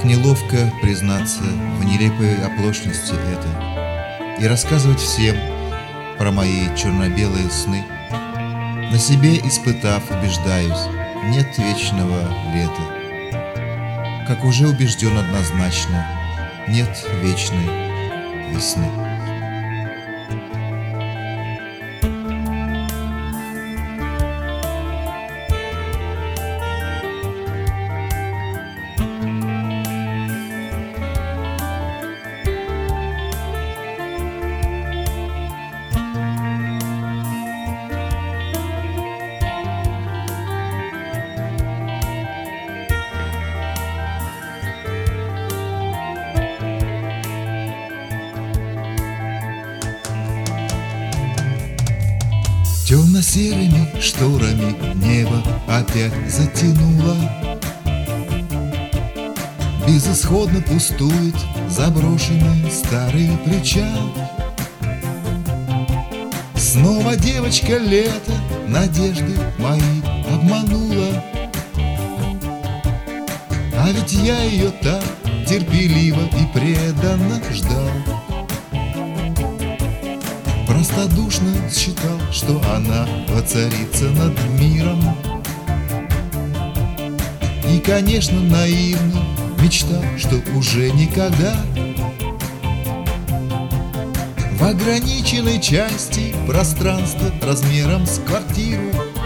Так неловко признаться в нелепой оплошности этой и рассказывать всем про мои черно-белые сны. На себе испытав, убеждаюсь, нет вечного лета. Как уже убежден однозначно, нет вечной весны. Темно-серыми шторами небо опять затянуло. Безысходно пустует заброшенный старый причал. Снова девочка лето надежды мои обманула. А ведь я ее так терпеливо и преданно ждал. Простодушно считал, что она воцарится над миром. И, конечно, наивно мечтал, что уже никогда в ограниченной части пространства размером с квартиру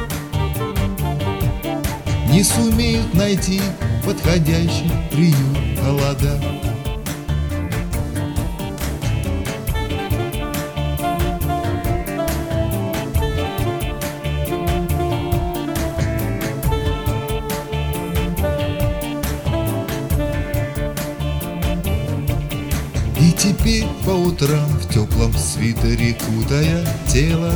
не сумеют найти подходящий приют холода. И теперь по утрам в теплом свитере кутая тело,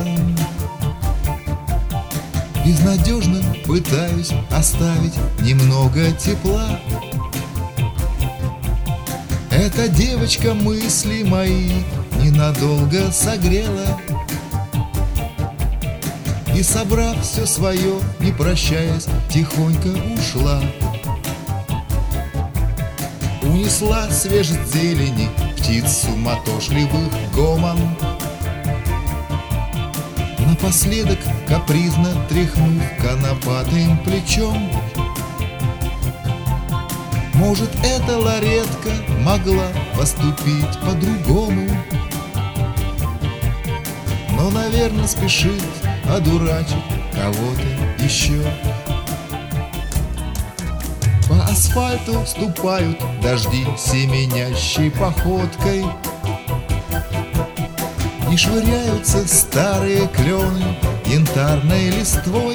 безнадежно пытаюсь оставить немного тепла. Эта девочка мысли мои ненадолго согрела и, собрав все свое, не прощаясь, тихонько ушла. Унесла свежесть зелени, птиц суматошливых гомон, напоследок капризно тряхнув конопатым плечом. Может, эта ларетка могла поступить по-другому, но, наверное, спешит одурачить кого-то еще. По асфальту ступают дожди семенящей походкой, и швыряются старые клены янтарной листвой.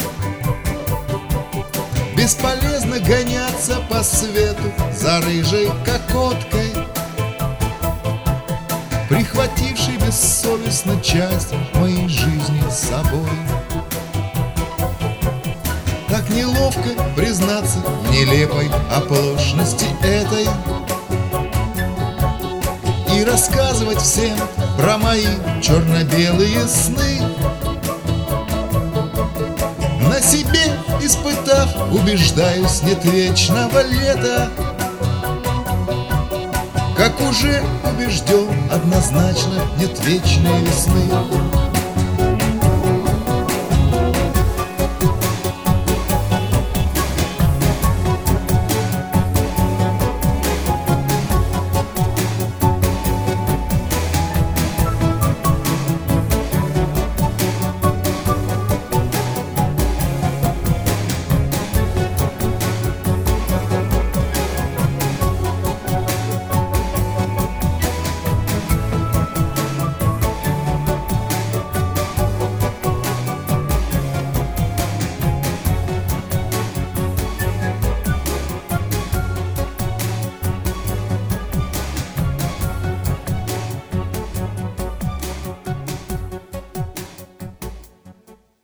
Бесполезно гоняться по свету за рыжей кокоткой, прихватившей бессовестно часть моей жизни с собой. Так неловко признаться в нелепой оплошности этой и рассказывать всем про мои черно-белые сны. На себе испытав, убеждаюсь, нет вечного лета. Как уже убежден, однозначно нет вечной весны.